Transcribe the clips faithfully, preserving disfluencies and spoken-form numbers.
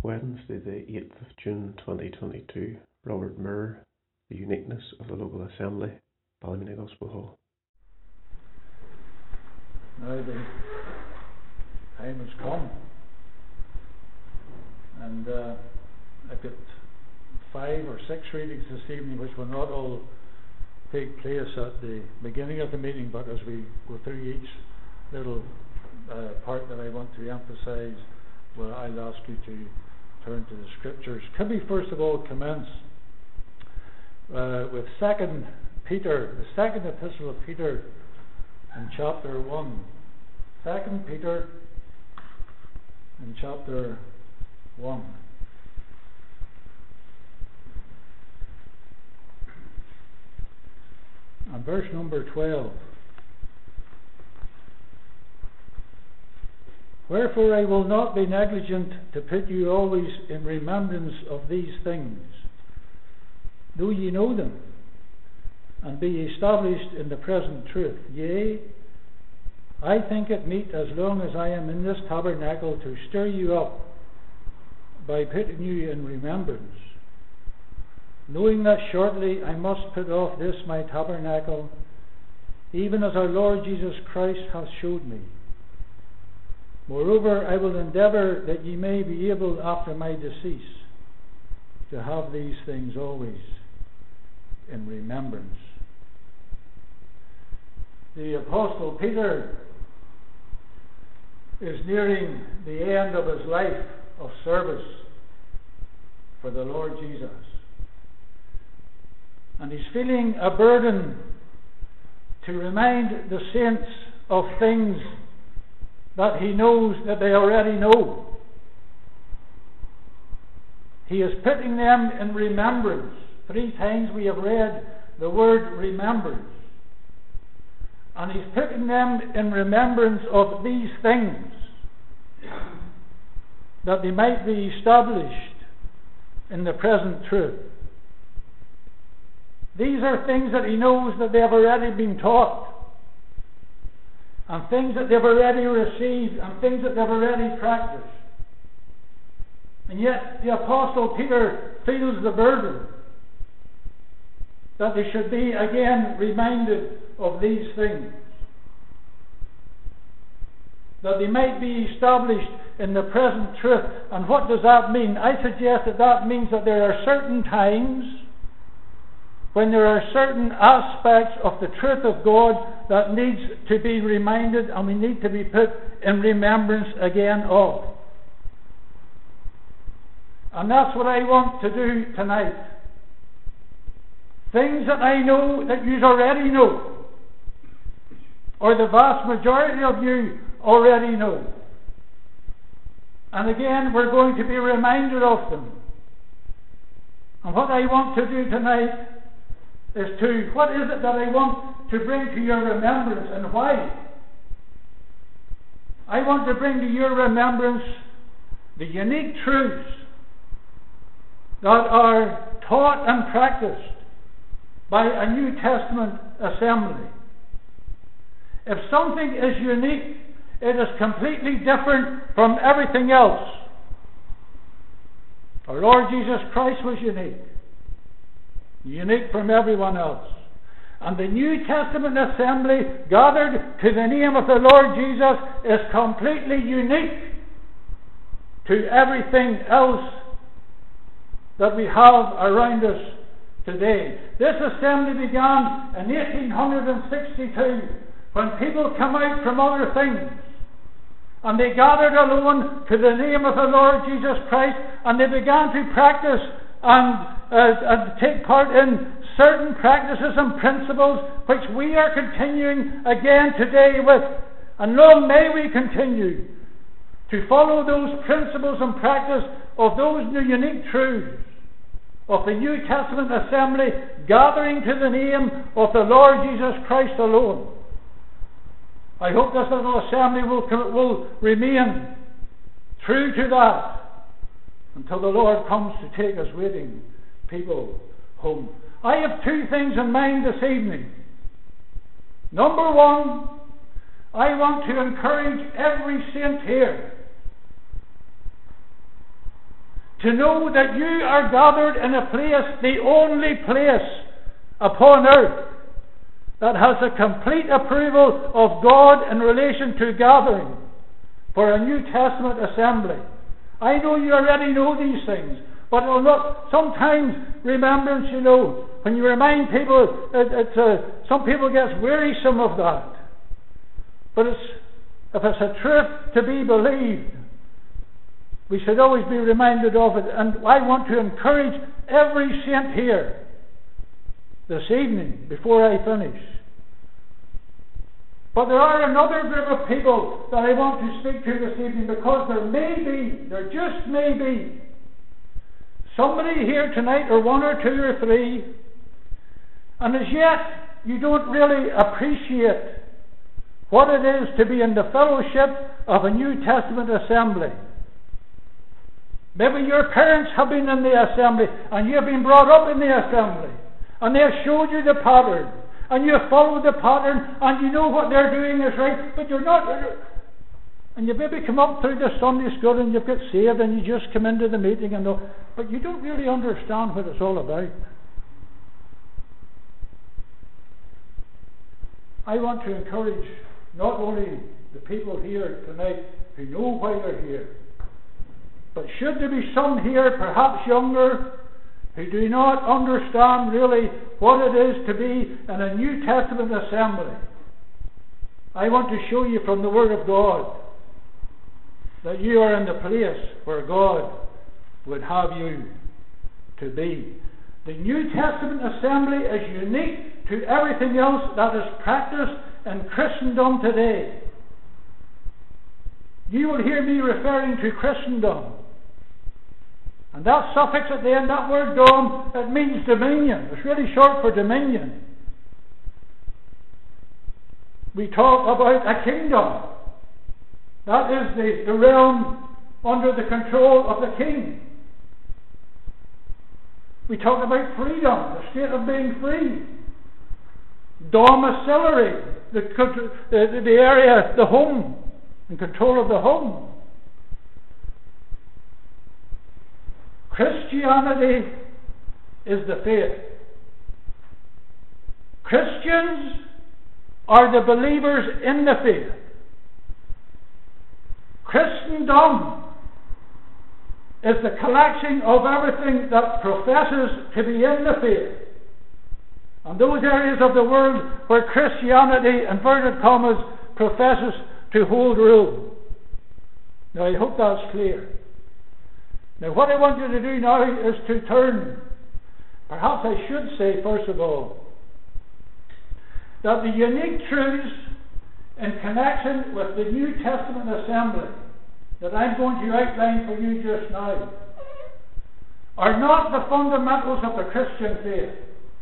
Wednesday, the eighth of June twenty twenty-two. Robert Murr, The Uniqueness of the Local Assembly, Ballymena Gospel Hall. Now the time has come, and uh, I've got five or six readings this evening, which will not all take place at the beginning of the meeting, but as we go through each little uh, part that I want to emphasise, well, I'll ask you to turn to the scriptures. Can we first of all commence uh, with Second Peter, the second epistle of Peter, in chapter one. Second Peter, in chapter one. And verse number twelve. Wherefore I will not be negligent to put you always in remembrance of these things, though ye know them, and be established in the present truth. Yea, I think it meet, as long as I am in this tabernacle, to stir you up by putting you in remembrance, knowing that shortly I must put off this my tabernacle, even as our Lord Jesus Christ hath showed me. Moreover, I will endeavour that ye may be able after my decease to have these things always in remembrance. The Apostle Peter is nearing the end of his life of service for the Lord Jesus. And he's feeling a burden to remind the saints of things that he knows that they already know. He is putting them in remembrance. Three times we have read the word remembrance. And he's putting them in remembrance of these things, that they might be established in the present truth. These are things that he knows that they have already been taught, and things that they've already received, and things that they've already practiced. And yet the Apostle Peter feels the burden that they should be again reminded of these things, that they might be established in the present truth. And what does that mean? I suggest that that means that there are certain times when there are certain aspects of the truth of God that needs to be reminded, and we need to be put in remembrance again of. And that's what I want to do tonight. Things that I know that you already know, or the vast majority of you already know. And again, we're going to be reminded of them. And what I want to do tonight is to, what is it that I want to bring to your remembrance, and why? I want to bring to your remembrance the unique truths that are taught and practiced by a New Testament assembly. If something is unique, it is completely different from everything else. Our Lord Jesus Christ was unique. Unique from everyone else. And the New Testament assembly gathered to the name of the Lord Jesus is completely unique to everything else that we have around us today. This assembly began in eighteen sixty-two, when people come out from other things, and they gathered alone to the name of the Lord Jesus Christ, and they began to practice and Uh, and take part in certain practices and principles which we are continuing again today with. And long may we continue to follow those principles and practice of those new unique truths of the New Testament assembly, gathering to the name of the Lord Jesus Christ alone. I hope this little assembly will, will remain true to that until the Lord comes to take us waiting people home. I have two things in mind this evening. Number one, I want to encourage every saint here to know that you are gathered in a place, the only place upon earth that has a complete approval of God in relation to gathering for a New Testament assembly. I know you already know these things, but look, sometimes remembrance, you know, when you remind people, it, it's uh, some people get wearisome of that. But it's, if it's a truth to be believed, we should always be reminded of it. And I want to encourage every saint here this evening, before I finish. But there are another group of people that I want to speak to this evening, because there may be, there just may be, somebody here tonight, or one or two or three, and as yet you don't really appreciate what it is to be in the fellowship of a New Testament assembly. Maybe your parents have been in the assembly, and you have been brought up in the assembly, and they have showed you the pattern, and you have followed the pattern, and you know what they're doing is right, but you're not. And you maybe come up through the Sunday school, and you've got saved, and you just come into the meeting, and all, but you don't really understand what it's all about. I want to encourage not only the people here tonight who know why they're here, but should there be some here, perhaps younger, who do not understand really what it is to be in a New Testament assembly, I want to show you from the Word of God that you are in the place where God would have you to be. The New Testament assembly is unique to everything else that is practiced in Christendom today. You will hear me referring to Christendom. And that suffix at the end, that word dom, it means dominion. It's really short for dominion. We talk about a kingdom. That is the, the realm under the control of the king. We talk about freedom, the state of being free. Domiciliary, the, the, the area, the home, in control of the home. Christianity is the faith. Christians are the believers in the faith. Christendom is the collection of everything that professes to be in the faith. And those areas of the world where Christianity, inverted commas, professes to hold rule. Now I hope that's clear. Now what I want you to do now is to turn, perhaps I should say first of all, that the unique truths in connection with the New Testament assembly that I'm going to outline for you just now are not the fundamentals of the Christian faith.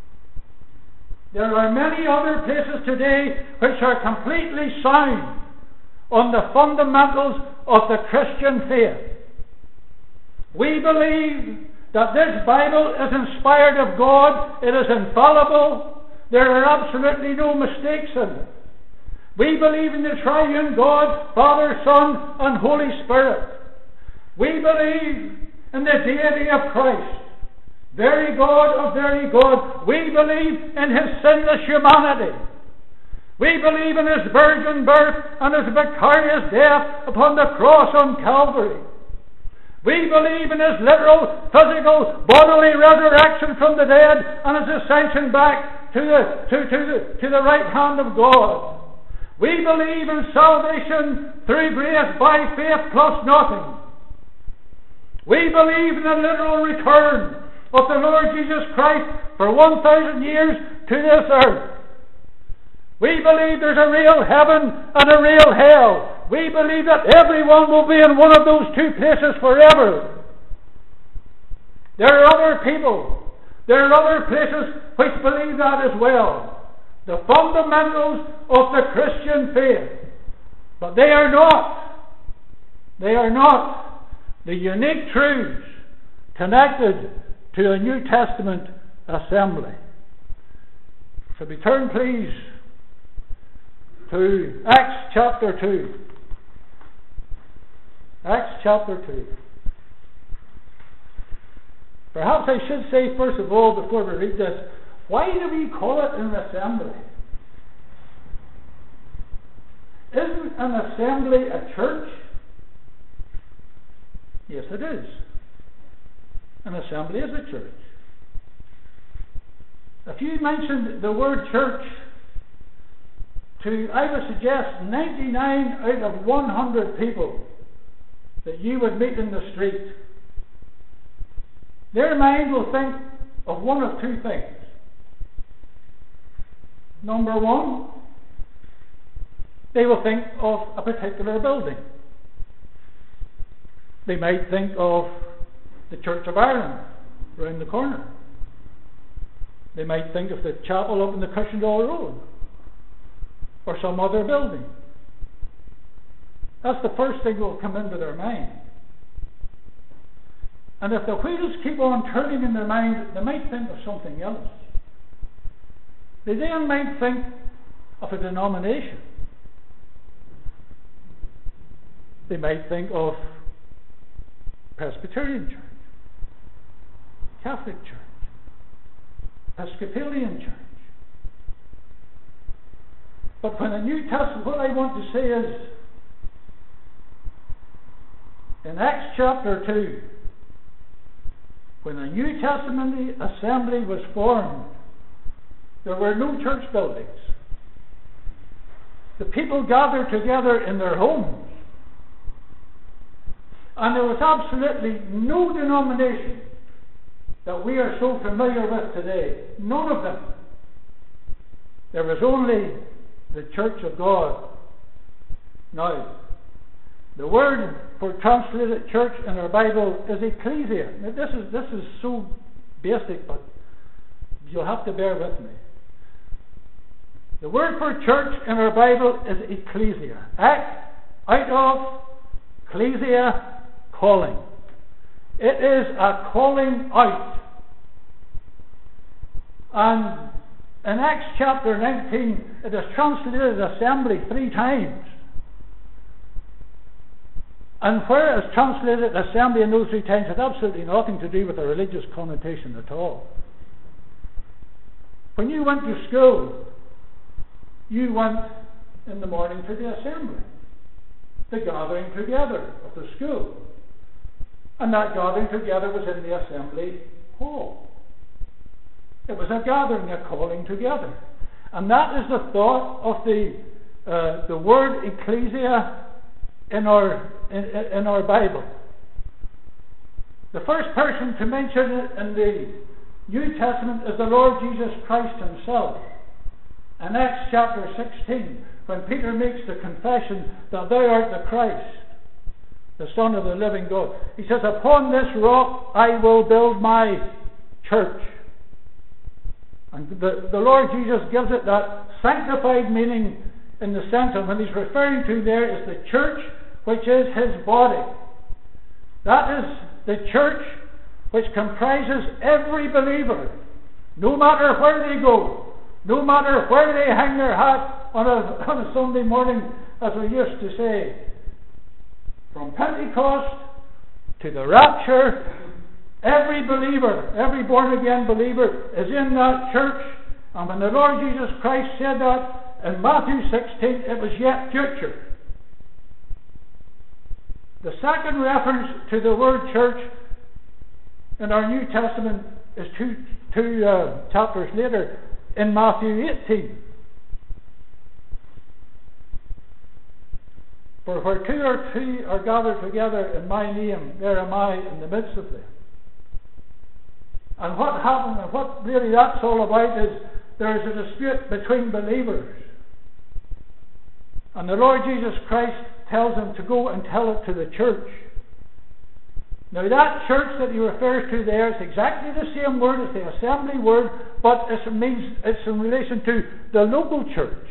There are many other places today which are completely sound on the fundamentals of the Christian faith. We believe that this Bible is inspired of God, it is infallible, there are absolutely no mistakes in it. We believe in the triune God, Father, Son, and Holy Spirit. We believe in the deity of Christ, very God of very God. We believe in His sinless humanity. We believe in His virgin birth and His victorious death upon the cross on Calvary. We believe in His literal, physical, bodily resurrection from the dead and His ascension back to the, to, to the, to the right hand of God. We believe in salvation through grace by faith plus nothing. We believe in the literal return of the Lord Jesus Christ for one thousand years to this earth. We believe there's a real heaven and a real hell. We believe that everyone will be in one of those two places forever. There are other people, there are other places which believe that as well. The fundamentals of the Christian faith. But they are not, they are not the unique truths connected to a New Testament assembly. So we turn please to Acts chapter two. Acts chapter two. Perhaps I should say, first of all, before we read this, why do we call it an assembly? Isn't an assembly a church? Yes, it is. An assembly is a church. If you mentioned the word church to, I would suggest, ninety-nine out of one hundred people that you would meet in the street, their mind will think of one of two things. Number one, they will think of a particular building. They might think of the Church of Ireland round the corner. They might think of the chapel up in the Cushendall Road, or some other building. That's the first thing that will come into their mind. And if the wheels keep on turning in their mind, they might think of something else. They then might think of a denomination. They might think of Presbyterian Church, Catholic Church, Episcopalian Church. But when the New Testament, what I want to say is, in Acts chapter two, when the New Testament assembly was formed, there were no church buildings. The people gathered together in their homes. And there was absolutely no denomination that we are so familiar with today. None of them. There was only the Church of God. Now, the word for translated church in our Bible is ecclesia. Now, this is this is so basic, but you'll have to bear with me. The word for church in our Bible is ecclesia. Act out of, ecclesia, calling. It is a calling out. And in Acts chapter nineteen, it is translated as assembly three times. And where it is translated assembly in those three times, it has absolutely nothing to do with a religious connotation at all. When you went to school, you went in the morning to the assembly, the gathering together of the school. And that gathering together was in the assembly hall. It was a gathering, a calling together. And that is the thought of the uh, the word ecclesia in our in, in our Bible. The first person to mention it in the New Testament is the Lord Jesus Christ himself. In Acts chapter sixteen, when Peter makes the confession that thou art the Christ, the Son of the living God, he says, upon this rock I will build my church. And the, the Lord Jesus gives it that sanctified meaning in the sense of when he's referring to there is the church, which is his body. That is the church which comprises every believer, no matter where they go, no matter where they hang their hat on a, on a Sunday morning, as we used to say. From Pentecost to the rapture, every believer, every born-again believer is in that church. And when the Lord Jesus Christ said that in Matthew sixteen, it was yet future. The second reference to the word church in our New Testament is two, two uh, chapters later in Matthew eighteen. For where two or three are gathered together in my name, there am I in the midst of them. And what happened, and what really that's all about, is there is a dispute between believers. And the Lord Jesus Christ tells them to go and tell it to the church. Now that church that he refers to there is exactly the same word as the assembly word, but it means it's in relation to the local church.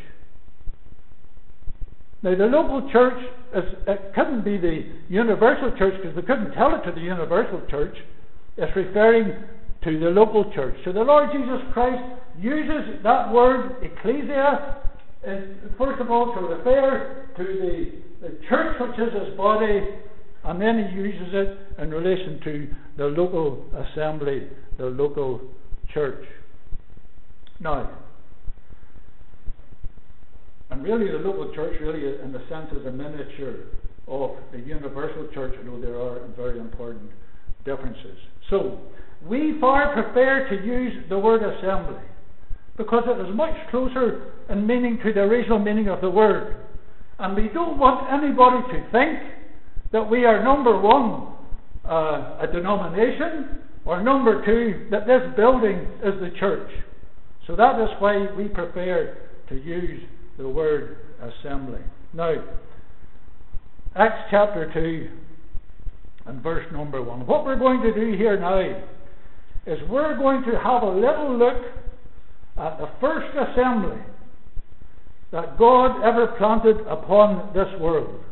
Now the local church, is, it couldn't be the universal church because they couldn't tell it to the universal church. It's referring to the local church. So the Lord Jesus Christ uses that word ecclesia, is, first of all, to refer to the, the church which is his body, And then he uses it in relation to the local assembly, the local church. Now, and really the local church really in the sense is a miniature of the universal church, although there are very important differences. So, we far prefer to use the word assembly because it is much closer in meaning to the original meaning of the word. And we don't want anybody to think that we are, number one, uh, a denomination, or number two, that this building is the church. So that is why we prefer to use the word assembly. Now, Acts chapter two and verse number one. What we're going to do here now is we're going to have a little look at the first assembly that God ever planted upon this world.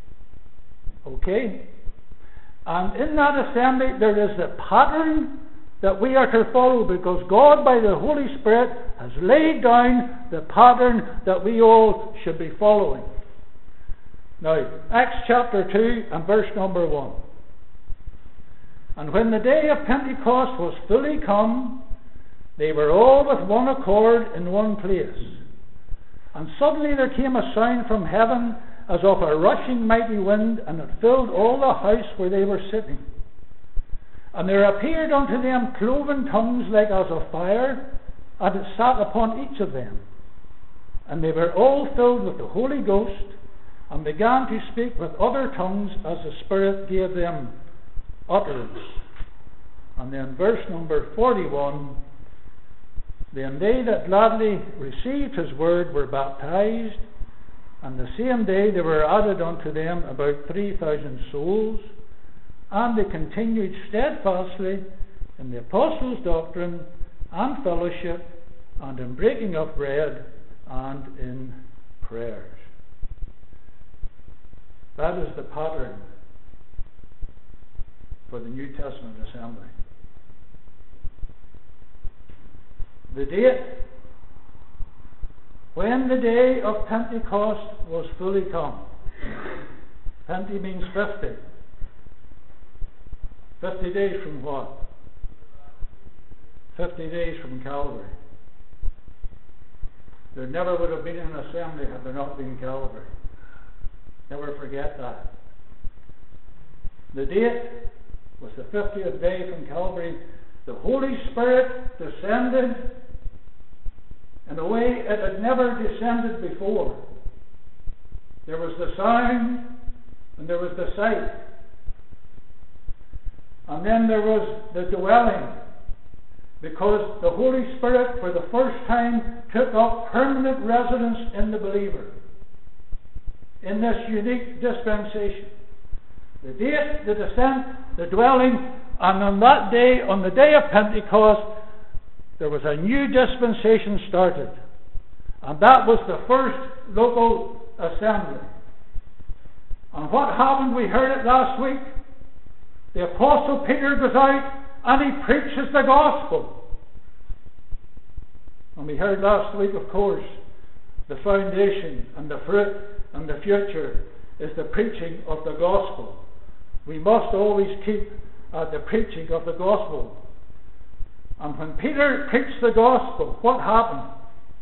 Okay? And in that assembly there is a pattern that we are to follow, because God by the Holy Spirit has laid down the pattern that we all should be following. Now, Acts chapter two and verse number one. And when the day of Pentecost was fully come, they were all with one accord in one place. And suddenly there came a sound from heaven as of a rushing mighty wind, and it filled all the house where they were sitting. And there appeared unto them cloven tongues like as of fire, and it sat upon each of them. And they were all filled with the Holy Ghost, and began to speak with other tongues as the Spirit gave them utterance. And then verse number forty-one. Then they that gladly received his word were baptized, and the same day there were added unto them about three thousand souls, and they continued steadfastly in the apostles' doctrine and fellowship, and in breaking of bread, and in prayers. That is the pattern for the New Testament assembly. The date, when the day of Pentecost was fully come. Pente means fifty. Fifty days from what? Fifty days from Calvary. There never would have been an assembly had there not been Calvary. Never forget that. The date was the fiftieth day from Calvary. The Holy Spirit descended in a way it had never descended before. There was the sound and there was the sight. And then there was the dwelling, because the Holy Spirit for the first time took up permanent residence in the believer in this unique dispensation. The date, the descent, the dwelling, and on that day, on the day of Pentecost, there was a new dispensation started. And that was the first local assembly. And what happened? We heard it last week. The Apostle Peter goes out and he preaches the gospel. And we heard last week, of course, the foundation and the fruit and the future is the preaching of the gospel. We must always keep uh, the preaching of the gospel. And when Peter preached the gospel, what happened?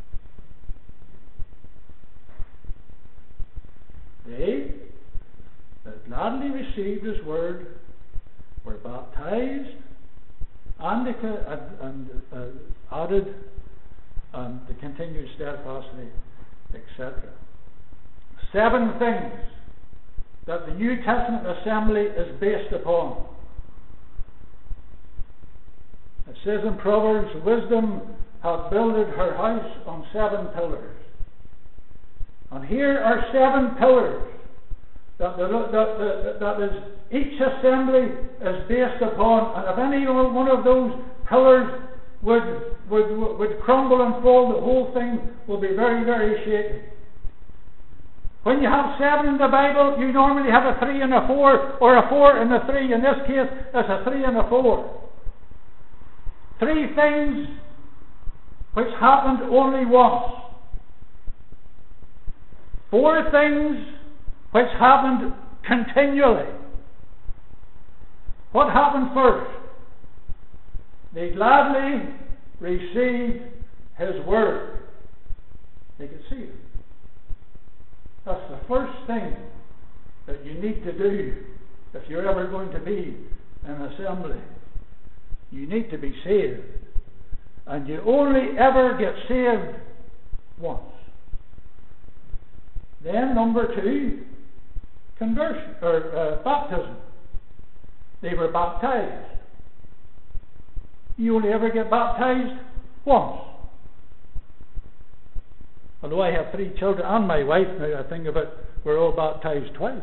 They that gladly received his word were baptized, and, they, and, and uh, added, and they continued steadfastly, et cetera. Seven things that the New Testament assembly is based upon. It says in Proverbs, wisdom hath builded her house on seven pillars. And here are seven pillars that, the, that, that, that is, each assembly is based upon. And if any one of those pillars would, would, would crumble and fall, the whole thing will be very, very shaky. When you have seven in the Bible, you normally have a three and a four, or a four and a three. In this case, it's a three and a four. Three things which happened only once. Four things which happened continually. what happened first? They gladly received His Word. They could see it. That's the first thing that you need to do if you're ever going to be in an assembly. You need to be saved. And you only ever get saved once. Then number two, conversion, or uh, baptism. They were baptized. You only ever get baptized once. Although I have three children and my wife, now I think of it, we're all baptized twice.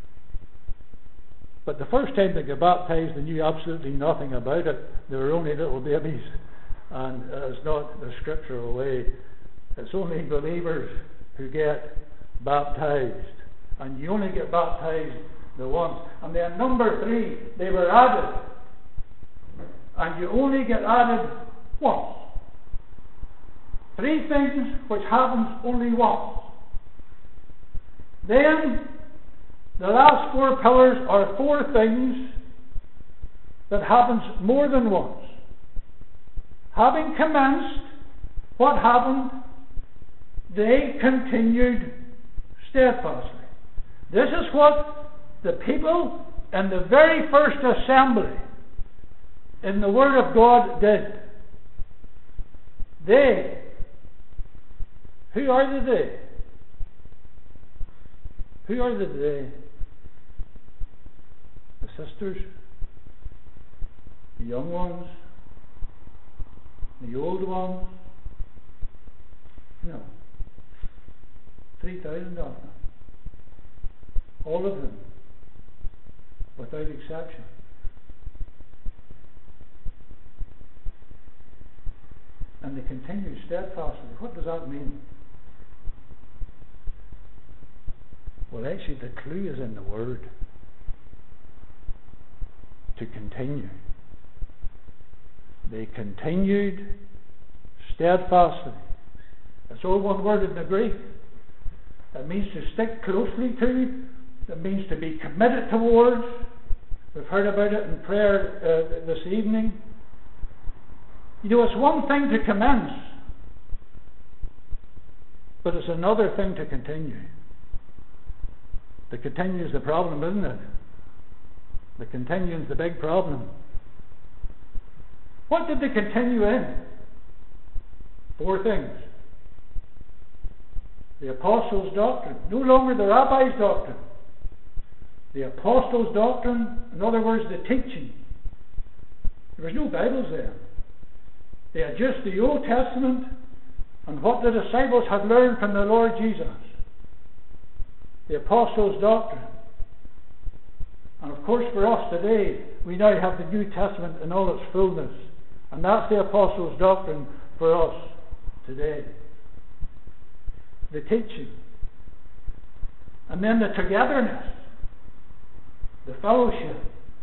But the first time they got baptized, they knew absolutely nothing about it. They were only little babies. And it's not the scriptural way. It's only believers who get baptized. And you only get baptized the once. And then number three, they were added. And you only get added once. Three things which happens only once. Then the last four pillars are four things that happens more than once. Having commenced, what happened? They continued steadfastly. This is what the people in the very first assembly in the Word of God did. They. Who are the they? Who are the they? The sisters, the young ones, the old ones. No. Three thousand of them. All of them. Without exception. And they continue steadfastly. What does that mean? Well, actually, the clue is in the word. To continue. They continued steadfastly. It's all one word in the Greek. It means to stick closely to. It means to be committed towards. We've heard about it in prayer uh, this evening. You know, it's one thing to commence, but it's another thing to continue. The continue is the problem, isn't it? The continue is the big problem. What did they continue in? Four things. The apostles' doctrine. No longer the rabbi's doctrine. The apostles' doctrine, in other words, the teaching. There was no Bibles there. They had just the Old Testament and what the disciples had learned from the Lord Jesus. The apostles' doctrine. And of course for us today, we now have the New Testament in all its fullness. And that's the apostles' doctrine for us today. The teaching. And then the togetherness. The fellowship.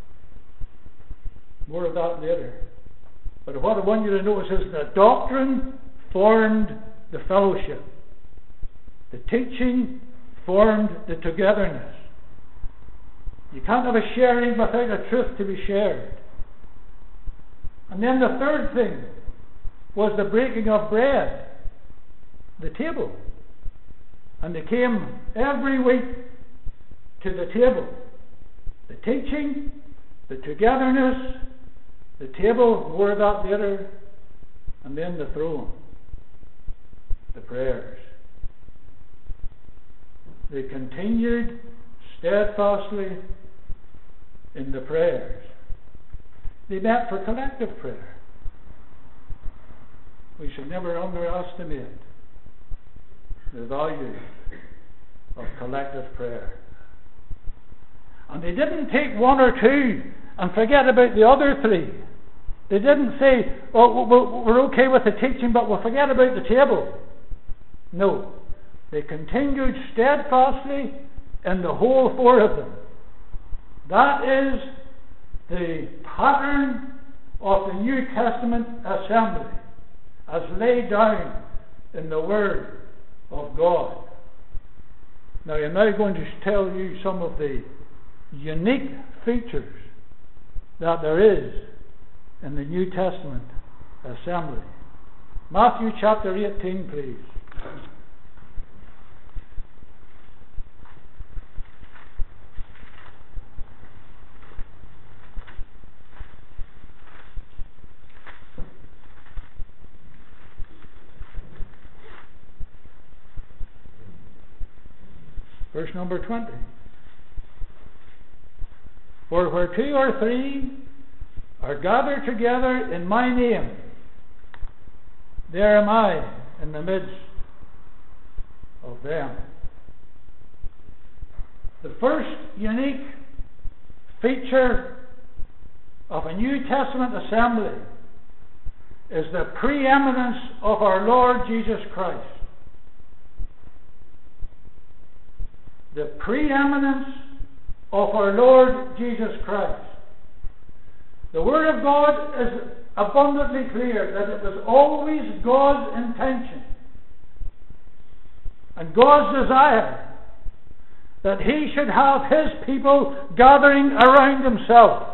More of that later. But what I want you to notice is the doctrine formed the fellowship. The teaching formed the togetherness. You can't have a sharing without a truth to be shared. And then the third thing was the breaking of bread. The table. And they came every week to the table. The teaching, the togetherness, the table, more of that later, and then the throne, the prayers. They continued steadfastly in the prayers. They met for collective prayer. We should never underestimate the value of collective prayer. And they didn't take one or two and forget about the other three. They didn't say, oh, we're okay with the teaching, but we'll forget about the table. No. They continued steadfastly in the whole four of them. That is the pattern of the New Testament assembly as laid down in the Word of God. Now I'm now going to tell you some of the unique features, that there is in the New Testament assembly. Matthew chapter eighteen, please. Verse number twenty. For where two or three are gathered together in my name, there am I in the midst of them. The first unique feature of a New Testament assembly is the preeminence of our Lord Jesus Christ. The preeminence of our Lord Jesus Christ. The Word of God is abundantly clear that it was always God's intention and God's desire that He should have His people gathering around Himself.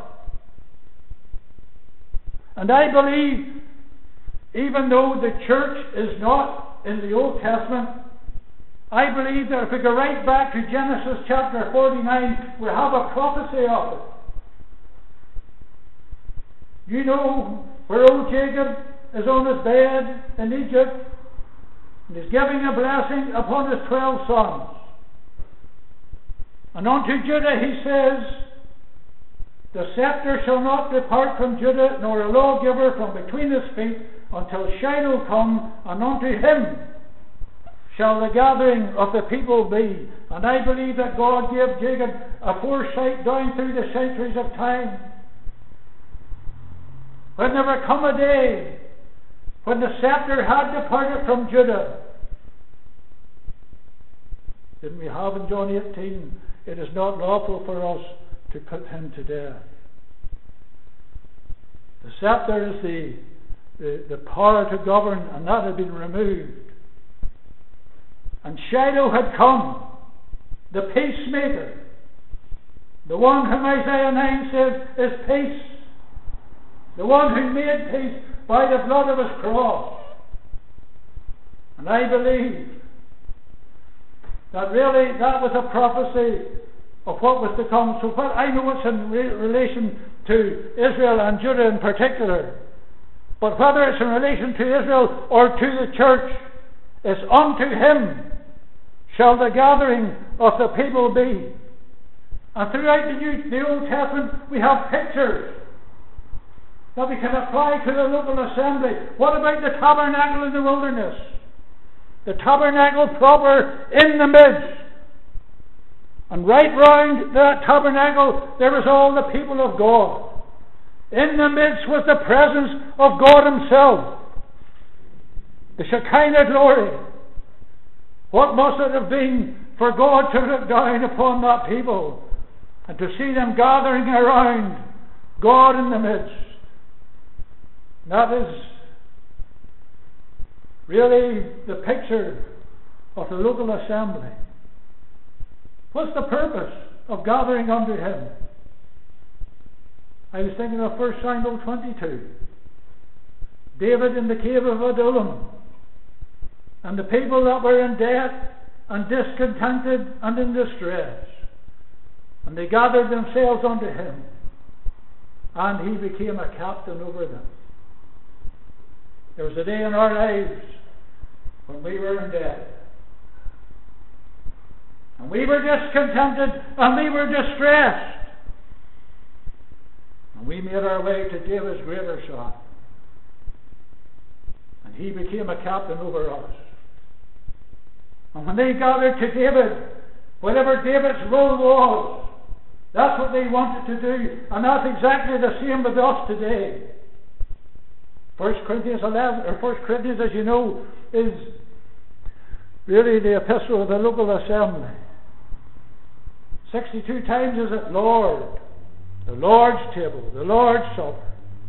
And I believe, even though the church is not in the Old Testament, I believe that if we go right back to Genesis chapter forty-nine, we have a prophecy of it. You know where old Jacob is on his bed in Egypt, and he's giving a blessing upon his twelve sons. And unto Judah he says, the scepter shall not depart from Judah, nor a lawgiver from between his feet, until Shiloh come, and unto him shall the gathering of the people be. And I believe that God gave Jacob a foresight down through the centuries of time, when there would come a day when the scepter had departed from Judah. Didn't we have in John eighteen, it is not lawful for us to put him to death. The scepter is the, the, the power to govern, and that had been removed. And Shiloh had come, the peacemaker, the one whom Isaiah nine says is peace, the one who made peace by the blood of his cross. And I believe that really that was a prophecy of what was to come. So what I know it's in re- relation to Israel and Judah in particular, but whether it's in relation to Israel or to the church, it's unto him shall the gathering of the people be. And throughout the, New, the Old Testament we have pictures that we can apply to the local assembly. What about the tabernacle in the wilderness? The tabernacle proper in the midst. And right round that tabernacle there was all the people of God. In the midst was the presence of God Himself. The Shekinah glory. What must it have been for God to look down upon that people and to see them gathering around God in the midst? That is really the picture of the local assembly. What's the purpose of gathering unto Him? I was thinking of First Samuel twenty-two. David in the cave of Adullam, and the people that were in debt and discontented and in distress, and they gathered themselves unto him, and he became a captain over them. There was a day in our lives when we were in debt, and we were discontented, and we were distressed, and we made our way to David's greater son, and he became a captain over us. And when they gathered to David, whatever David's role was, that's what they wanted to do, and that's exactly the same with us today. First Corinthians eleven, or First Corinthians, as you know, is really the epistle of the local assembly. Sixty-two times is it Lord, the Lord's table, the Lord's supper.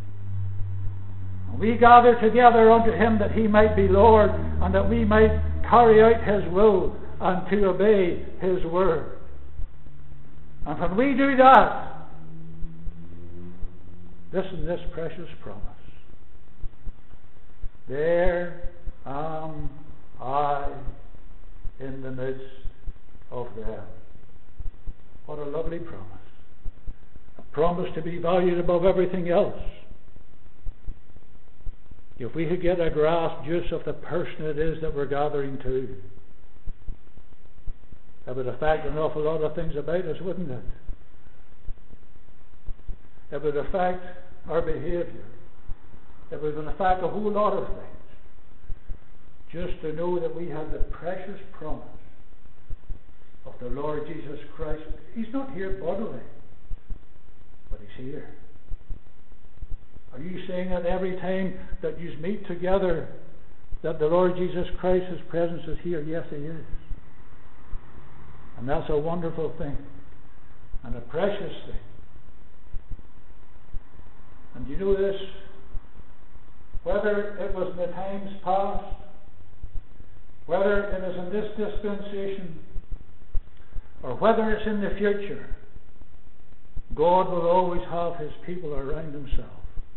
And we gather together unto Him that He might be Lord, and that we might carry out His will and to obey His word. And when we do that, Listen to this precious promise. There am I in the midst of them. What a lovely promise. A promise to be valued above everything else. If we could get a grasp just of the person it is that we're gathering to, that would affect an awful lot of things about us, wouldn't it? It would affect our behaviour. It would affect a whole lot of things. Just to know that we have the precious promise of the Lord Jesus Christ. He's not here bodily, but He's here. Are you saying that every time that you meet together that the Lord Jesus Christ, His presence is here? Yes, He is. And that's a wonderful thing and a precious thing. And you know this, whether it was in the times past, whether it is in this dispensation, or whether it's in the future, God will always have His people around Himself.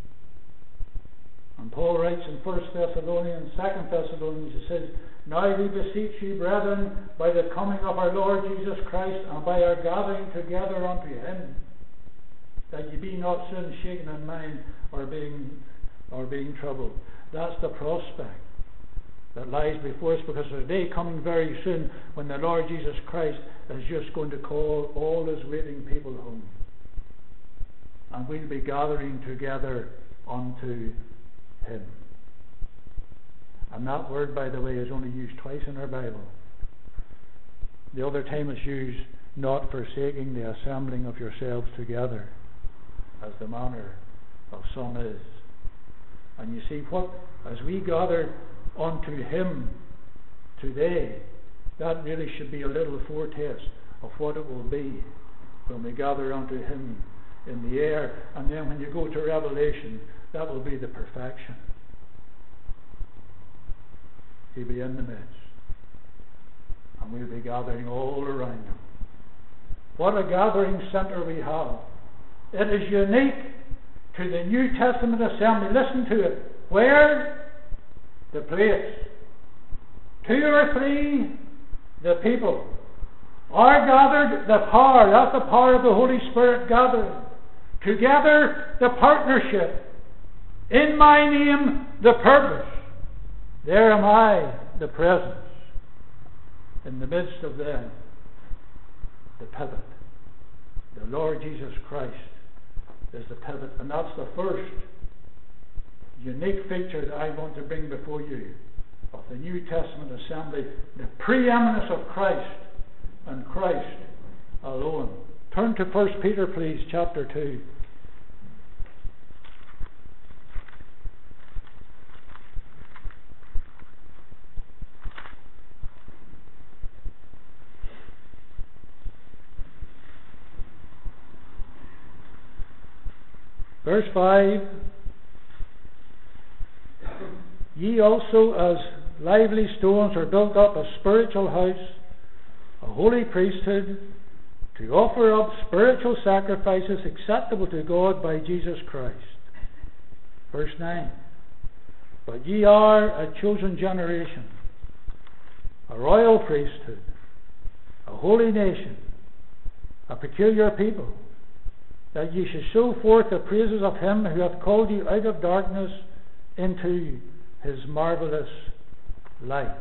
And Paul writes in First Thessalonians, Second Thessalonians, he says, "Now we beseech you, brethren, by the coming of our Lord Jesus Christ, and by our gathering together unto Him, that ye be not sin shaken in mind, or being or being troubled." That's the prospect that lies before us, because there's a day coming very soon when the Lord Jesus Christ is just going to call all His waiting people home, and we'll be gathering together unto Him. And that word, by the way, is only used twice in our Bible. The other time it's used, "not forsaking the assembling of yourselves together, as the manner of some is." And you see, what as we gather unto Him today, that really should be a little foretaste of what it will be when we gather unto Him in the air. And then when you go to Revelation, that will be the perfection. He'll be in the midst, and we'll be gathering all around Him. What a gathering centre we have. It is unique to the New Testament assembly. Listen to it. Where? The place. Two or three, the people. Are gathered, the power. That's the power of the Holy Spirit gathering. Together, the partnership. In my name, the purpose. There am I, the presence. In the midst of them, the pivot. The Lord Jesus Christ is the pivot. And that's the first unique feature that I want to bring before you of the New Testament assembly. The preeminence of Christ and Christ alone. Turn to First Peter, please, chapter two. Verse five, "Ye also as lively stones are built up a spiritual house, a holy priesthood, to offer up spiritual sacrifices acceptable to God by Jesus Christ." Verse nine, "But ye are a chosen generation, a royal priesthood, a holy nation, a peculiar people, that ye should show forth the praises of Him who hath called you out of darkness into His marvellous light."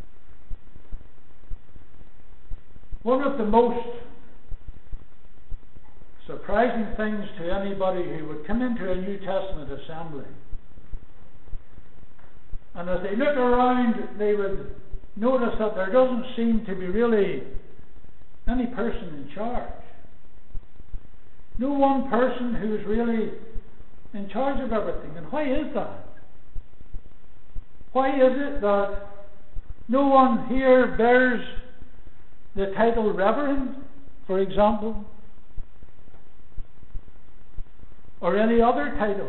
One of the most surprising things to anybody who would come into a New Testament assembly, and as they look around, they would notice that there doesn't seem to be really any person in charge. No one person who is really in charge of everything. And why is that? Why is it that no one here bears the title Reverend, for example, or any other title?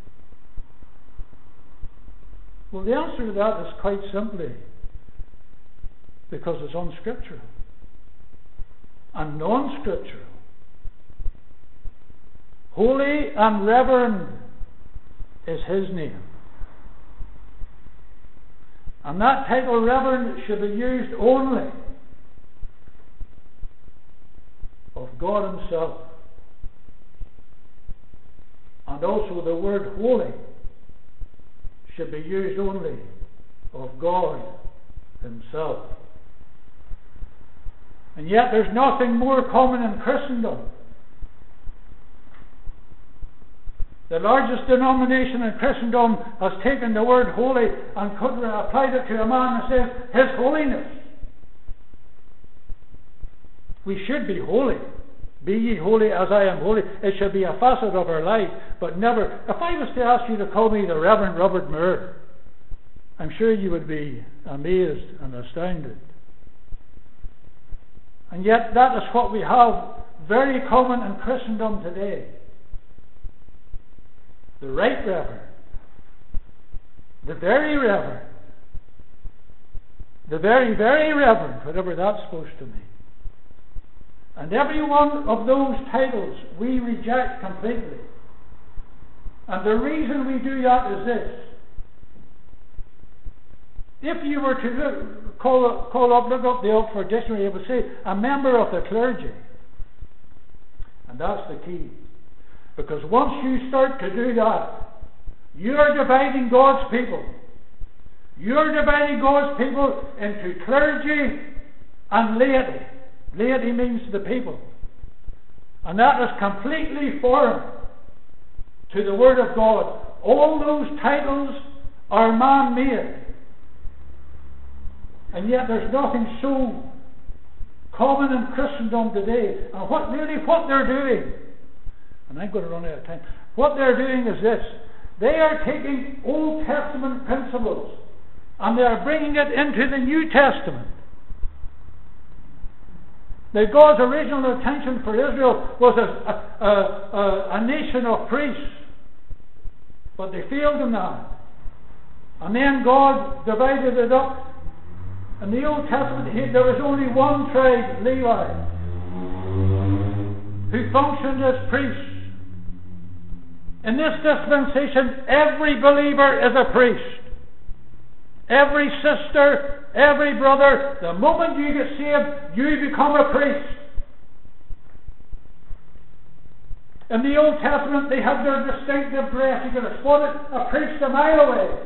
Well, the answer to that is quite simply because it's unscriptural and non-scriptural. Holy and reverend is his name. And that title, reverend, should be used only of God himself. And also the word holy should be used only of God himself. And yet there's nothing more common in Christendom. The largest denomination in Christendom has taken the word holy and could have applied it to a man and says, His Holiness. We should be holy. Be ye holy as I am holy. It should be a facet of our life, but never. If I was to ask you to call me the Reverend Robert Muir, I'm sure you would be amazed and astounded. And yet that is what we have very common in Christendom today. The Right Reverend, the Very Reverend, the Very, Very Reverend, whatever that's supposed to mean. And every one of those titles we reject completely. And the reason we do that is this. If you were to look, call, call up, look up the Oxford Dictionary, it would say a member of the clergy. And that's the key. Because once you start to do that, you are dividing God's people. You are dividing God's people into clergy and laity. Laity means the people. And that is completely foreign to the Word of God. All those titles are man-made. And yet there's nothing so common in Christendom today. And what really what they're doing, and I'm going to run out of time, what they're doing is this. They are taking Old Testament principles and they are bringing it into the New Testament. Now God's original intention for Israel was a, a, a, a nation of priests, but they failed in that. And then God divided it up. In the Old Testament, he, there was only one tribe, Levi, who functioned as priests. In this dispensation, every believer is a priest. Every sister, every brother, the moment you get saved, you become a priest. In the Old Testament, they had their distinctive dress. You could have spotted a priest a mile away.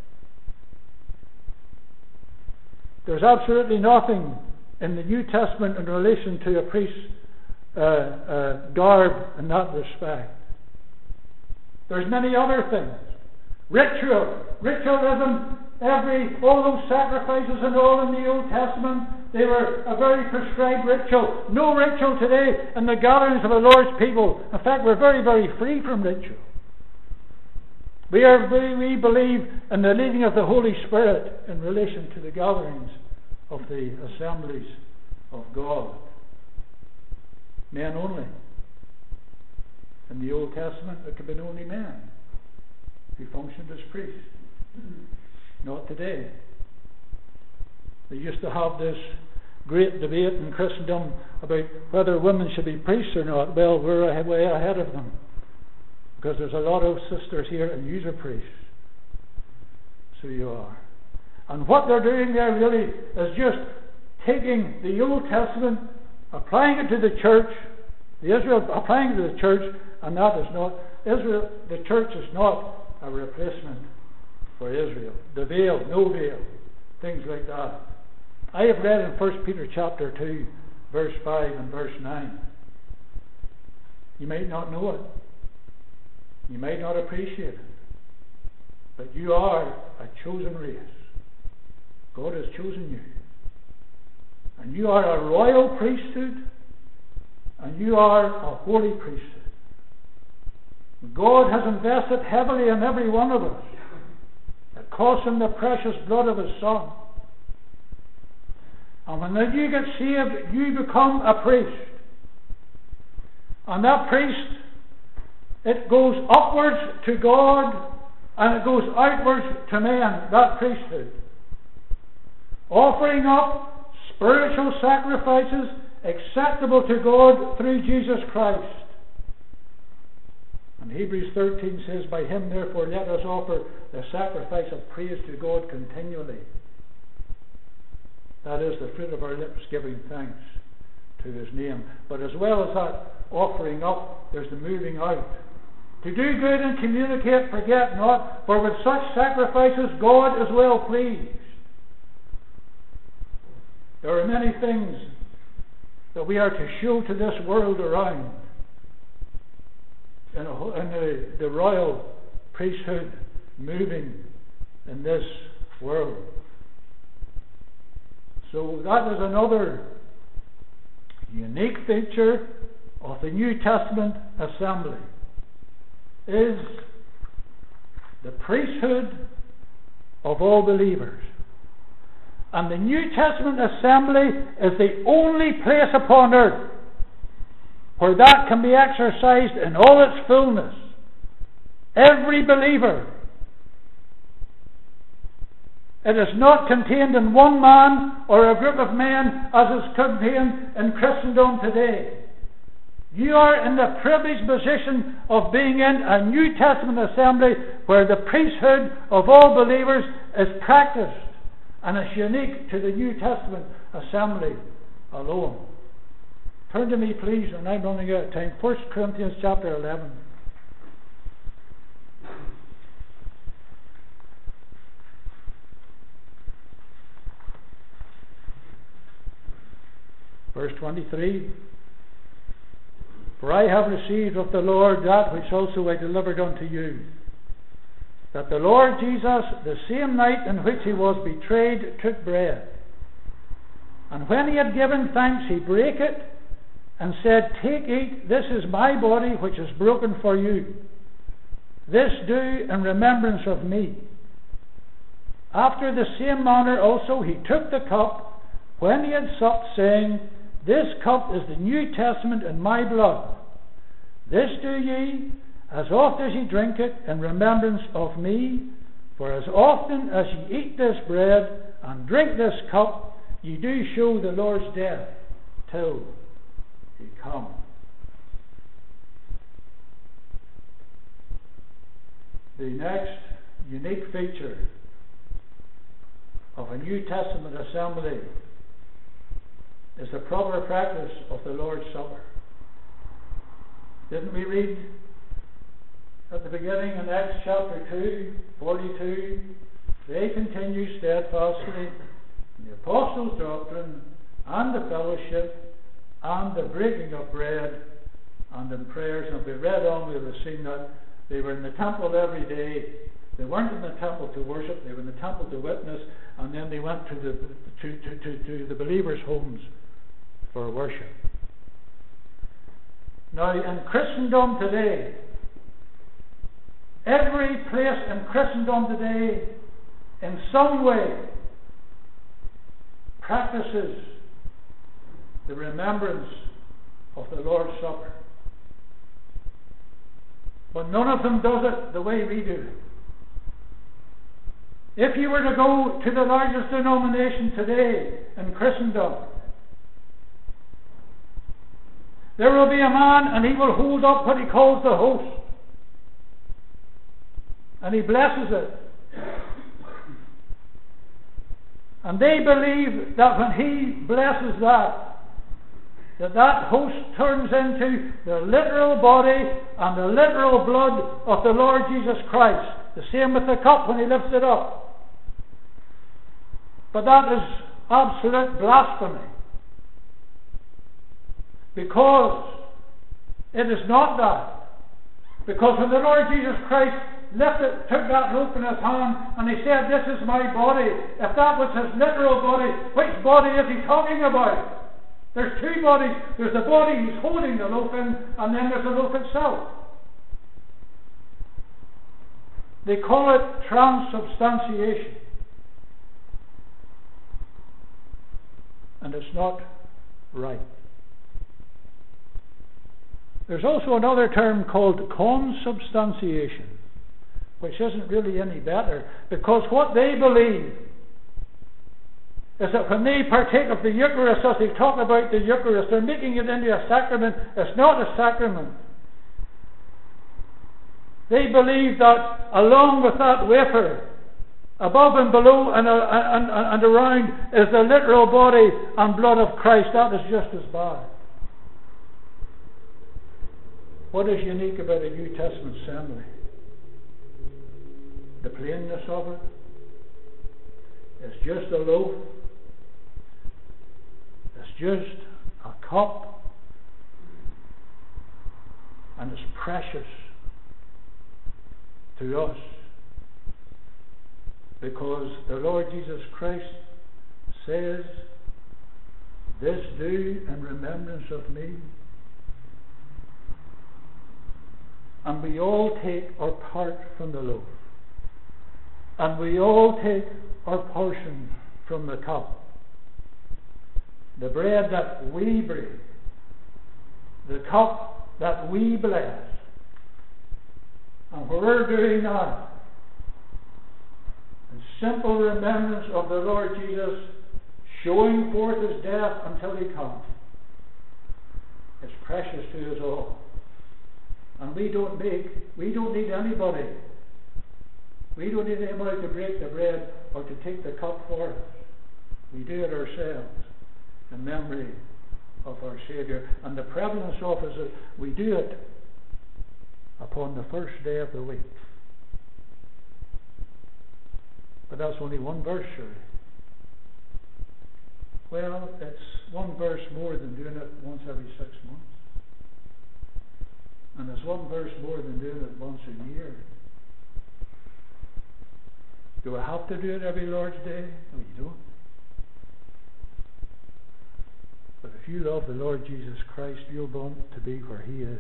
There's absolutely nothing in the New Testament in relation to a priest's uh, uh, garb in that respect. There's many other things. Ritual, ritualism, every all those sacrifices and all in the Old Testament, they were a very prescribed ritual. No ritual today in the gatherings of the Lord's people. In fact, we're very, very free from ritual. We, are, we, we believe in the leading of the Holy Spirit in relation to the gatherings of the assemblies of God. Men only. In the Old Testament, it could have been only men who functioned as priests. Not today. They used to have this great debate in Christendom about whether women should be priests or not. Well, we're way ahead of them. Because there's a lot of sisters here and you are priests. So you are. And what they're doing there really is just taking the Old Testament, applying it to the church, the Israel applying it to the church, and that is not, Israel, the church is not a replacement for Israel. The veil, no veil, things like that. I have read in First Peter chapter two, verse five and verse nine. You might not know it. You might not appreciate it. But you are a chosen race. God has chosen you. And you are a royal priesthood. And you are a holy priesthood. God has invested heavily in every one of us. It cost him the precious blood of his Son. And when you get saved, you become a priest. And that priest, it goes upwards to God and it goes outwards to men, that priesthood. Offering up spiritual sacrifices acceptable to God through Jesus Christ. And Hebrews thirteen says, by him therefore let us offer the sacrifice of praise to God continually. That is the fruit of our lips giving thanks to his name. But as well as that offering up, there's the moving out. To do good and communicate, forget not, for with such sacrifices God is well pleased. There are many things that we are to show to this world around in, a, in the, the royal priesthood moving in this world. So that is another unique feature of the New Testament assembly, is the priesthood of all believers. And the New Testament assembly is the only place upon earth where that can be exercised in all its fullness. Every believer. It is not contained in one man or a group of men as is contained in Christendom today. You are in the privileged position of being in a New Testament assembly where the priesthood of all believers is practiced, and it's unique to the New Testament assembly alone. Turn to me, please, and I'm running out of time. First Corinthians chapter eleven. Verse twenty-three. For I have received of the Lord that which also I delivered unto you, that the Lord Jesus, the same night in which he was betrayed, took bread. And when he had given thanks, he brake it, and said, Take, eat, this is my body which is broken for you. This do in remembrance of me. After the same manner also he took the cup, when he had supped, saying, This cup is the New Testament in my blood. This do ye, as oft as ye drink it, in remembrance of me. For as often as ye eat this bread and drink this cup, ye do show the Lord's death till he come. The next unique feature of a New Testament assembly is the proper practice of the Lord's Supper. Didn't we read at the beginning in Acts chapter two, forty-two, they continue steadfastly in the apostles' doctrine and the fellowship and the breaking of bread and in prayers. And if we read on, we would have seen that they were in the temple every day. They weren't in the temple to worship, they were in the temple to witness, and then they went to the to, to, to, to the believers' homes for worship. Now, in Christendom today, every place in Christendom today, in some way, practices the remembrance of the Lord's Supper. But none of them does it the way we do. If you were to go to the largest denomination today in Christendom, there will be a man and he will hold up what he calls the host. And he blesses it. And they believe that when he blesses that, that that host turns into the literal body and the literal blood of the Lord Jesus Christ. The same with the cup when he lifts it up. But that is absolute blasphemy. Because it is not that. Because when the Lord Jesus Christ lifted, took that loaf in his hand and he said, This is my body. If that was his literal body, which body is he talking about? There's two bodies. There's the body he's holding the loaf in, and then there's the loaf itself. They call it transubstantiation. And it's not right. There's also another term called consubstantiation, which isn't really any better, because what they believe is that when they partake of the Eucharist, as they talk about the Eucharist, they're making it into a sacrament. It's not a sacrament. They believe that along with that wafer, above and below and, uh, and, and, and around, is the literal body and blood of Christ. That is just as bad. What is unique about a New Testament assembly? The plainness of it. It's just a loaf. It's just a cup. And it's precious to us. Because the Lord Jesus Christ says, "This do in remembrance of me." And we all take our part from the loaf. And we all take our portion from the cup. The bread that we break. The cup that we bless. And we're doing that in simple remembrance of the Lord Jesus, showing forth his death until he comes. It's precious to us all. And we don't make, we don't need anybody. We don't need anybody to break the bread or to take the cup for us. We do it ourselves in memory of our Saviour. And the prevalence of it is that we do it upon the first day of the week. But that's only one verse, surely. Well, it's one verse more than doing it once every six months. And it's one verse more than doing it once a year. Do I have to do it every Lord's Day? No, you don't. But if you love the Lord Jesus Christ, you'll want to be where he is.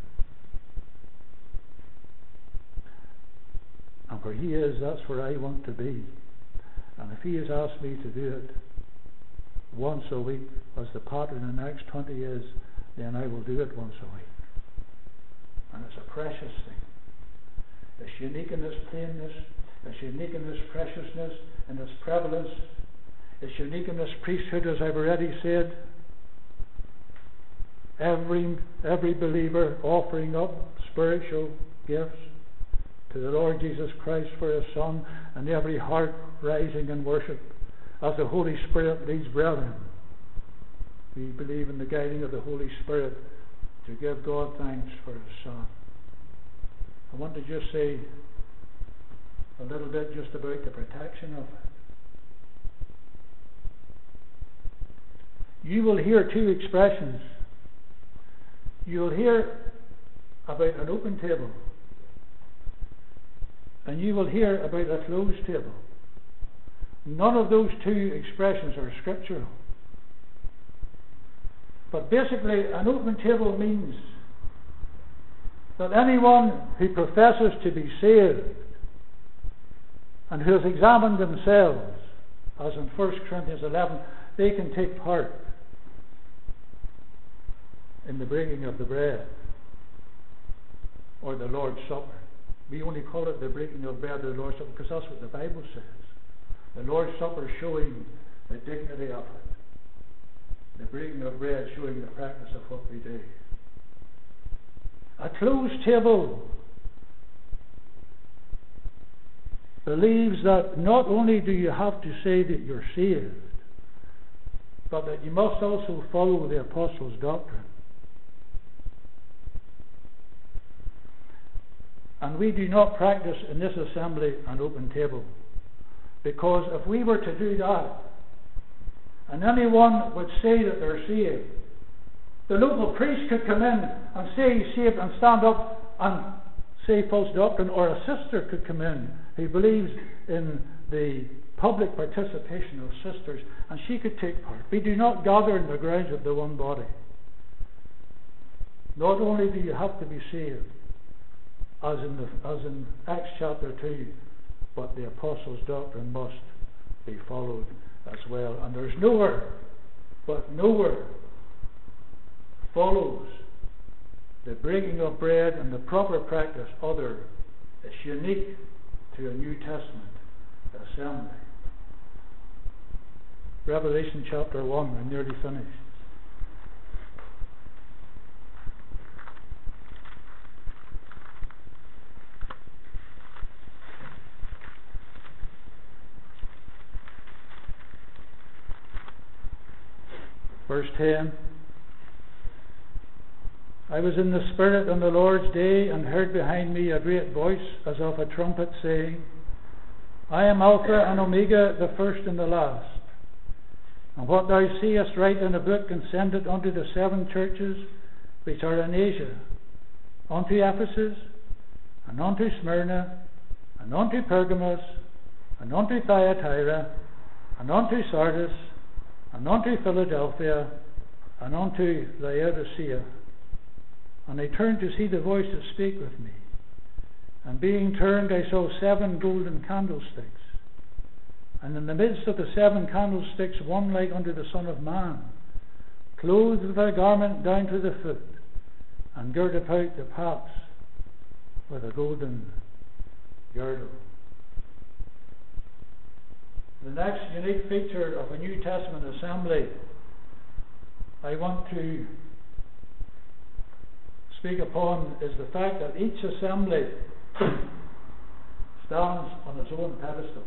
And where he is, that's where I want to be. And if he has asked me to do it once a week, as the pattern in Acts twenty is, then I will do it once a week. And it's a precious thing. It's unique in its plainness. It's unique in its preciousness and its prevalence. It's unique in its priesthood, as I've already said. Every, every believer offering up spiritual gifts to the Lord Jesus Christ for his Son, and every heart rising in worship as the Holy Spirit leads brethren. We believe in the guiding of the Holy Spirit to give God thanks for his Son. I want to just say a little bit just about the protection of it. You will hear two expressions. You'll hear about an open table, and you will hear about a closed table. None of those two expressions are scriptural. But basically, an open table means that anyone who professes to be saved and who has examined themselves, as in First Corinthians eleven, they can take part in the breaking of the bread or the Lord's Supper. We only call it the breaking of bread or the Lord's Supper because that's what the Bible says. The Lord's Supper showing the dignity of it. The breaking of bread showing the practice of what we do. A closed table believes that not only do you have to say that you're saved, but that you must also follow the Apostles' doctrine. And we do not practice in this assembly an open table, because if we were to do that, and anyone would say that they're saved, the local priest could come in and say he's saved and stand up and say false doctrine, or a sister could come in who believes in the public participation of sisters, and she could take part. We do not gather in the grounds of the one body. Not only do you have to be saved, as in, the, as in Acts chapter two, but the Apostles' doctrine must be followed as well. And there's nowhere, but nowhere follows the breaking of bread and the proper practice other. It's unique to a New Testament assembly. Revelation chapter one, we're nearly finished. verse ten. I was in the Spirit on the Lord's day, and heard behind me a great voice as of a trumpet, saying, I am Alpha and Omega, the first and the last. And what thou seest write in a book, and send it unto the seven churches which are in Asia, unto Ephesus, and unto Smyrna, and unto Pergamos, and unto Thyatira, and unto Sardis, and unto Philadelphia, and unto Laodicea. And I turned to see the voice that spake with me. And being turned, I saw seven golden candlesticks. And in the midst of the seven candlesticks, one like unto the Son of Man, clothed with a garment down to the foot, and girt about the paps with a golden girdle. The next unique feature of a New Testament assembly I want to speak upon is the fact that each assembly stands on its own pedestal.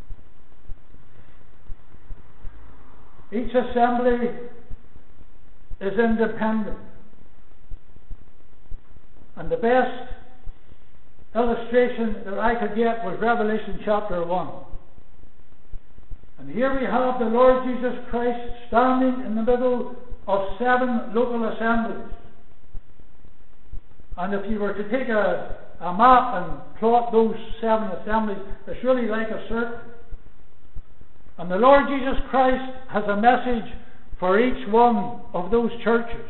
Each assembly is independent. And the best illustration that I could get was Revelation chapter one. And here we have the Lord Jesus Christ standing in the middle of seven local assemblies. And if you were to take a, a map and plot those seven assemblies, it's really like a circle. And the Lord Jesus Christ has a message for each one of those churches.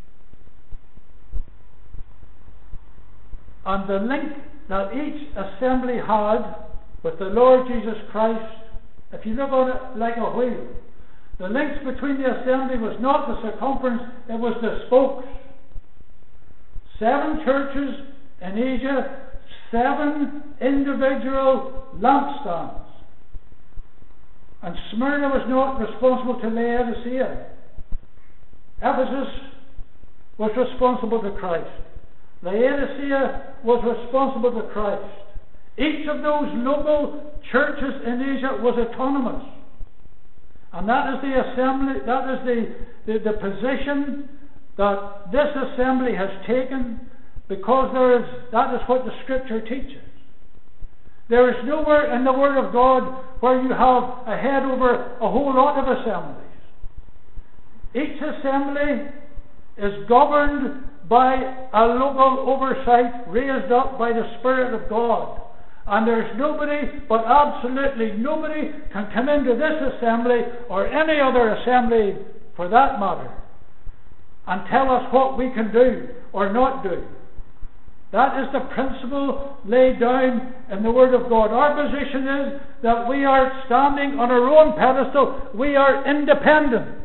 And the link that each assembly had with the Lord Jesus Christ, if you look on it like a wheel, the links between the assembly was not the circumference, it was the spokes. Seven churches in Asia, seven individual lampstands. And Smyrna was not responsible to Laodicea. Ephesus was responsible to Christ. Laodicea was responsible to Christ. Each of those local churches in Asia was autonomous. And that is the assembly, that is the, the, the position that this assembly has taken, because there is, that is what the Scripture teaches. There is nowhere in the Word of God where you have a head over a whole lot of assemblies. Each assembly is governed by a local oversight raised up by the Spirit of God. And there's nobody, but absolutely nobody, can come into this assembly or any other assembly for that matter and tell us what we can do or not do. That is the principle laid down in the Word of God. Our position is that we are standing on our own pedestal. We are independent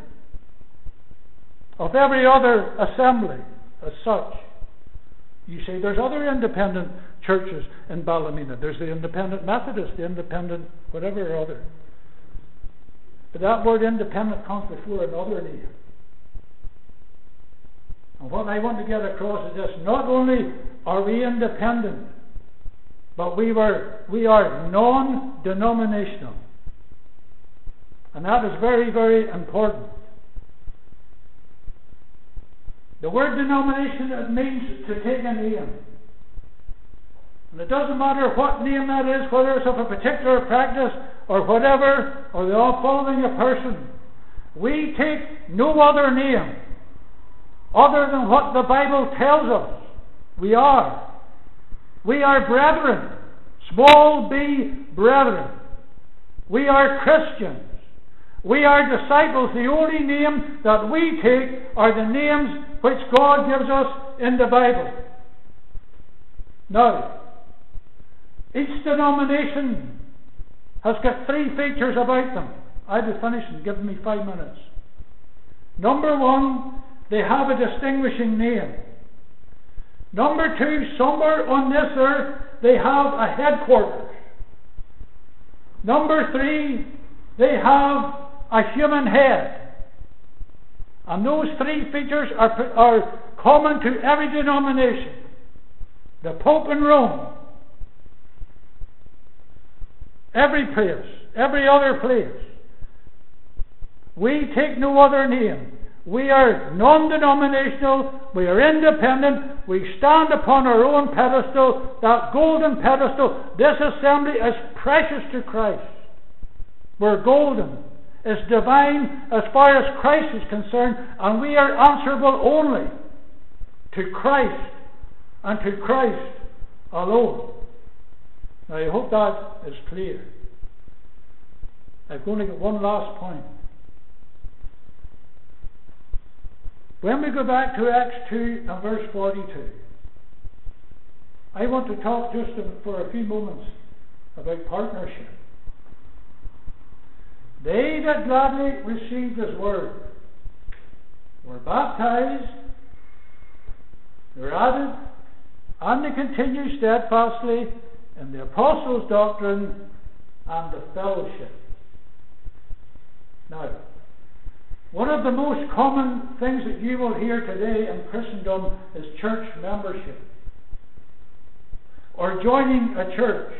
of every other assembly as such. You say there's other independent churches in Ballymena. There's the Independent Methodist, the Independent whatever or other. But that word independent comes before another name. And what I want to get across is this: not only are we independent, but we were we are non-denominational. And that is very, very important. The word denomination, it means to take a name. And it doesn't matter what name that is, whether it's of a particular practice or whatever, or they're all following a person. We take no other name other than what the Bible tells us we are. We are brethren, small b brethren. We are Christians. We are disciples. The only name that we take are the names which God gives us in the Bible. Now, each denomination has got three features about them. I'll be finished, give me five minutes. Number one, they have a distinguishing name. Number two, somewhere on this earth they have a headquarters. Number three, they have a human head. And those three features are, are common to every denomination. The Pope in Rome, every place, every other place. We take no other name. We are non-denominational. We are independent. We stand upon our own pedestal, that golden pedestal. This assembly is precious to Christ. We're golden. It's divine as far as Christ is concerned, and we are answerable only to Christ and to Christ alone. Now, I hope that is clear. I'm going to get one last point. When we go back to Acts two and verse forty-two, I want to talk just for a few moments about partnership. They that gladly received His word were baptized, were added, and they continue steadfastly in the apostles' doctrine and the fellowship. Now, one of the most common things that you will hear today in Christendom is church membership, or joining a church.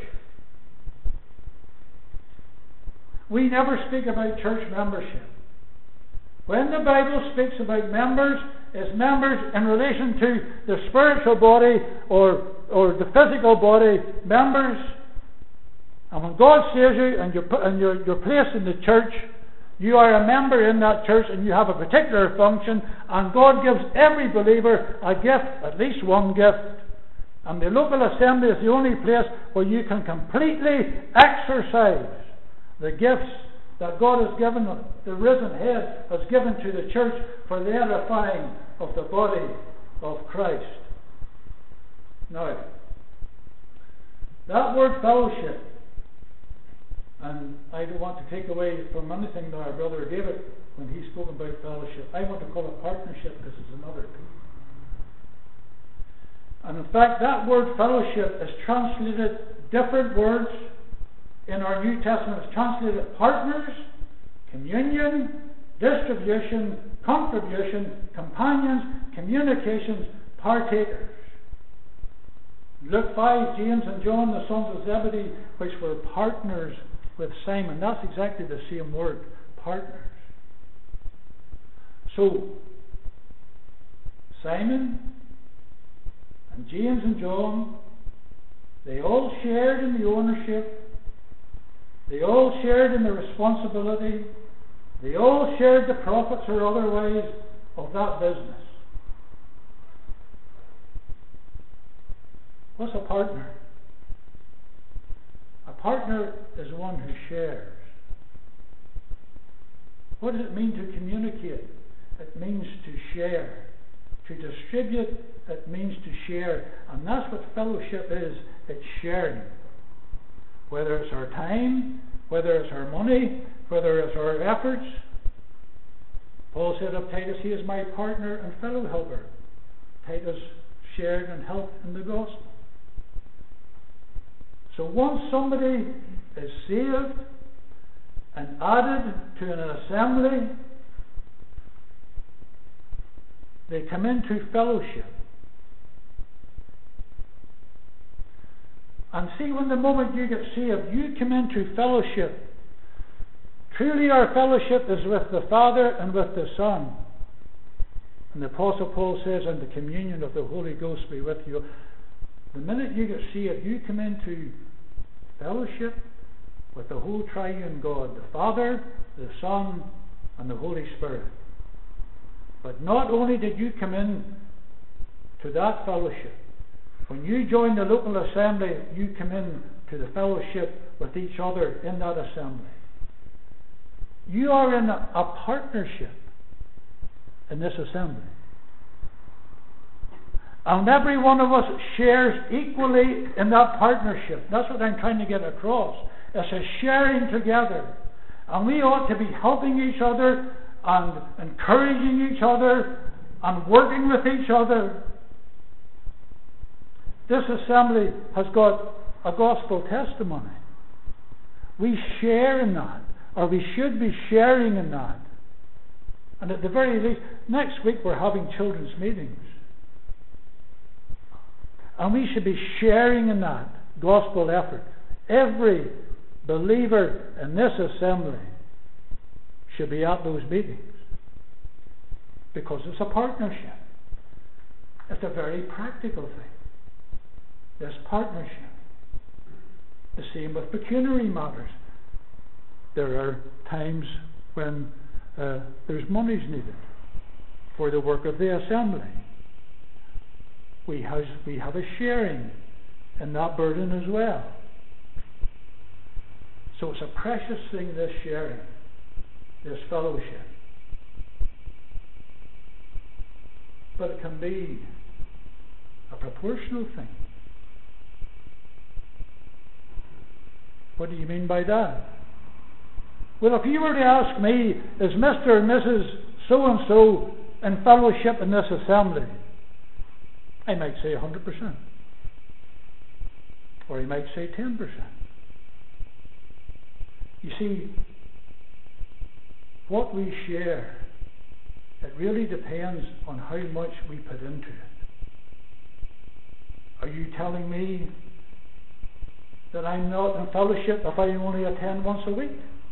We never speak about church membership. When the Bible speaks about members, it's members in relation to the spiritual body or, or the physical body, members. And when God saves you and you're, and you're, you're placed in the church, you are a member in that church and you have a particular function, and God gives every believer a gift, at least one gift. And the local assembly is the only place where you can completely exercise the gifts that God has given, the risen head has given to the church for the edifying of the body of Christ. Now, that word fellowship, and I don't want to take away from anything that our brother David, when he spoke about fellowship, I want to call it partnership because it's another piece. And in fact, that word fellowship is translated different words in our New Testament. It's translated partners, communion, distribution, contribution, companions, communications, partakers. Luke five, James and John, the sons of Zebedee, which were partners with Simon. That's exactly the same word, partners. So, Simon and James and John, they all shared in the ownership. They all shared in the responsibility. They all shared the profits or otherwise of that business. What's a partner? A partner is one who shares. What does it mean to communicate? It means to share. To distribute, it means to share. And that's what fellowship is. It's sharing. Whether it's our time, whether it's our money, whether it's our efforts. Paul said of Titus, he is my partner and fellow helper. Titus shared and helped in the gospel. So once somebody is saved and added to an assembly, they come into fellowship. And see, when the moment you get saved, you come into fellowship. Truly our fellowship is with the Father and with the Son. And the Apostle Paul says, and the communion of the Holy Ghost be with you. The minute you get saved, you come into fellowship with the whole triune God, the Father, the Son, and the Holy Spirit. But not only did you come in to that fellowship, when you join the local assembly, you come in to the fellowship with each other in that assembly. You are in a, a partnership in this assembly. And every one of us shares equally in that partnership. That's what I'm trying to get across. It's a sharing together. And we ought to be helping each other and encouraging each other and working with each other. This assembly has got a gospel testimony. We share in that, or we should be sharing in that. And at the very least, next week we're having children's meetings. And we should be sharing in that gospel effort. Every believer in this assembly should be at those meetings. because it's a partnership. It's a very practical thing. This partnership. The same with pecuniary matters. There are times when uh, there's monies needed for the work of the assembly. We have, we have a sharing in that burden as well. So it's a precious thing, this sharing, this fellowship. But it can be a proportional thing. What do you mean by that? Well, if you were to ask me, is Mister and Missus So-and-so in fellowship in this assembly? I might say one hundred percent. Or I might say ten percent. You see, what we share, it really depends on how much we put into it. Are you telling me that I'm not in fellowship if I only attend once a week?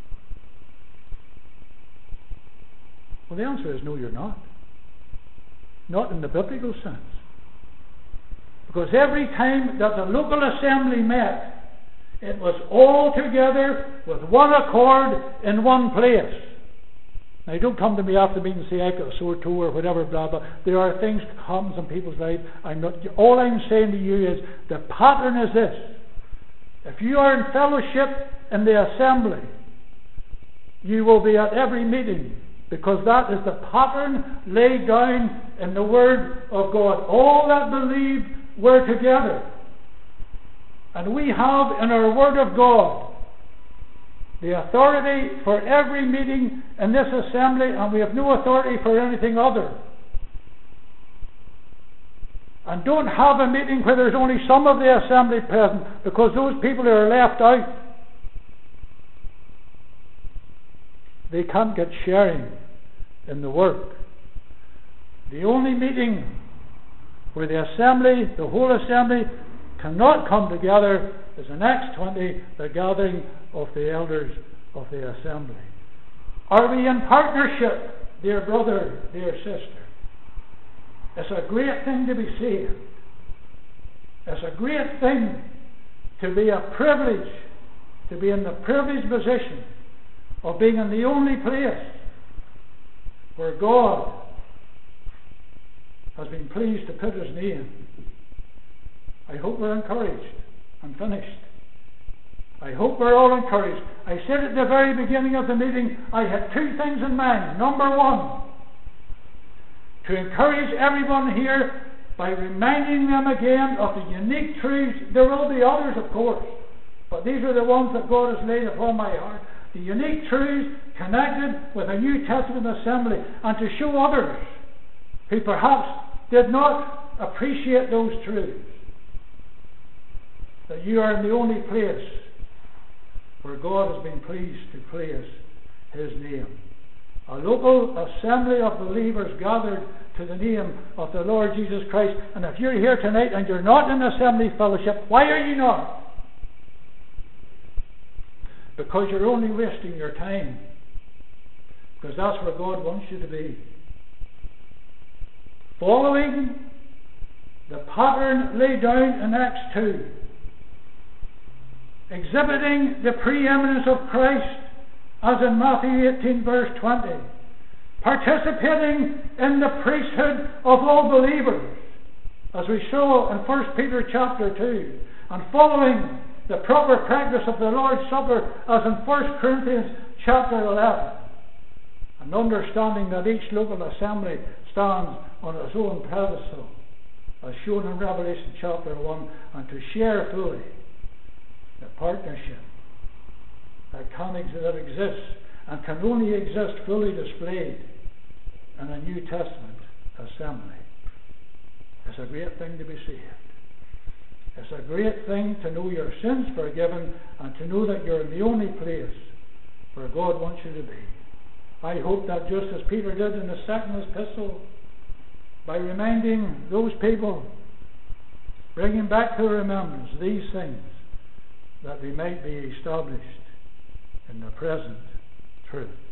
Well, the answer is no, you're not. Not in the biblical sense. Because every time that the local assembly met, it was all together with one accord in one place. Now, don't come to me after meeting and say I've got a sore toe or whatever, blah, blah. There are things that happen in people's lives. I'm not, all I'm saying to you is the pattern is this. If you are in fellowship in the assembly, you will be at every meeting, because that is the pattern laid down in the Word of God. All that believed were together. And we have in our Word of God the authority for every meeting in this assembly, and we have no authority for anything other. And don't have a meeting where there's only some of the assembly present, because those people are left out. They can't get sharing in the work. The only meeting where the assembly, the whole assembly, cannot come together is in Acts twenty, the gathering of the elders of the assembly. Are we in partnership, dear brother, dear sister? It's a great thing to be saved. It's a great thing to be a privilege, to be in the privileged position of being in the only place where God has been pleased to put His name. I hope we're encouraged. I'm finished. I hope we're all encouraged. I said at the very beginning of the meeting, I had two things in mind. Number one, to encourage everyone here by reminding them again of the unique truths. There will be others, of course, but these are the ones that God has laid upon my heart. The unique truths connected with a New Testament assembly, and to show others who perhaps did not appreciate those truths that you are in the only place where God has been pleased to place His name. A local assembly of believers gathered to the name of the Lord Jesus Christ. And if you're here tonight and you're not in assembly fellowship, why are you not? Because you're only wasting your time. Because that's where God wants you to be. Following the pattern laid down in Acts two. Exhibiting the preeminence of Christ as in Matthew eighteen verse twenty. Participating in the priesthood of all believers, as we saw in First Peter chapter two. And following the proper practice of the Lord's Supper as in First Corinthians chapter eleven. And understanding that each local assembly stands on its own pedestal, as shown in Revelation chapter one, and to share fully the partnership that can that exists and can only exist fully displayed in a New Testament assembly. It's a great thing to be saved. It's a great thing to know your sins forgiven and to know that you're in the only place where God wants you to be. I hope that just as Peter did in the second epistle, by reminding those people, bringing back to remembrance these things, that we might be established in the present truth.